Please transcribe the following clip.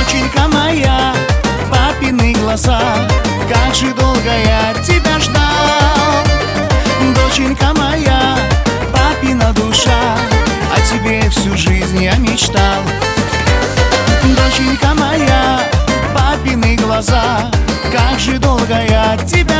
Доченька моя, папины глаза, как же долго я тебя ждал. Доченька моя, папина душа, о тебе всю жизнь я мечтал. Доченька моя, папины глаза, как же долго я тебя